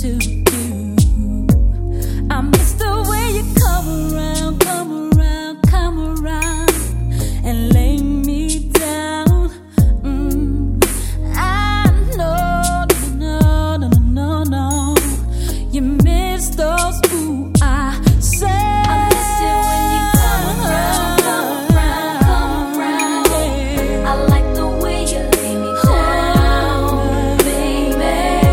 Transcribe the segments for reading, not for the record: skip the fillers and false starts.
to do. I miss the way you come around, come around, come around and lay me down. I know, no, no, no, no. You miss those ooh, I say. I miss it when you come around, come around, come around. Yeah. I like the way you lay me down, baby.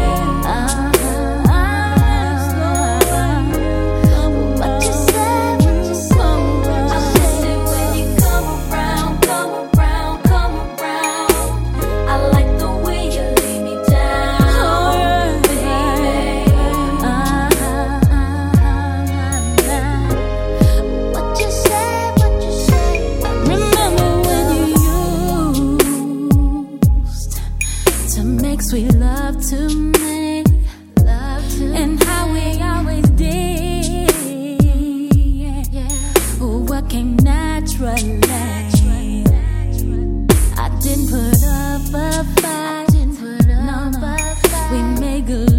What you say, what you say. I miss it when you come around, come around, come around. I like the way you lay me down, baby. What you say, what you say. Remember when you used to make sweet love to me, and how we always did. What came naturally. I didn't put up a fight. No, we made good